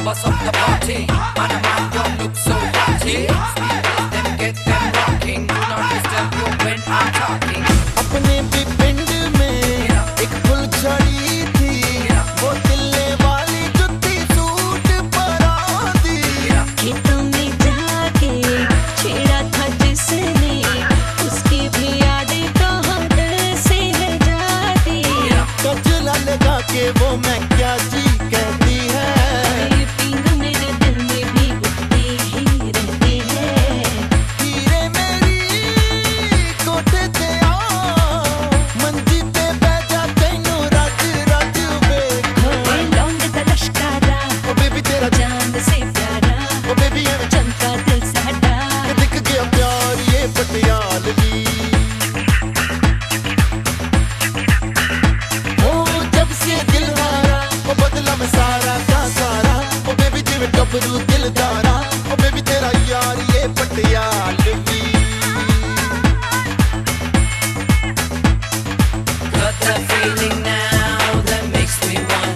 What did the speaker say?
bust up the party. Man, a man don't look so haughty. Speakers them get them rocking. Do not disturb you when I'm talking. अपने भी पिंड में एक फुलझड़ी थी, वो तिल्ले वाली जुत्ती सूट परा दी। खेतों में जाके छेड़ा था जिसने, उसकी भी यादें कहाँ दिल से है जाती। गजला लगा के वो मैं क्या जी कहती है, ये पिंग मेरे दिल में भी उठती ही रहती है। हीरे मेरी कोठे ते आ, मंजी ते बैठ जा तैनू रज रज वेखो। लौंग दा लश्कारा, ओ बेबी तेरा चांद से प्यारा, ओ बेबी एवें चमका दिल साडा। दिख गया प्यार ये पटियालवी। ओ जब से दिल हारा, ओ बदला मैं सारा का सारा। ओ बेबी जिवें गबरू दिलदारा, ओ बेबी तेरा यार ये Patialvi. Got that feeling now that makes me want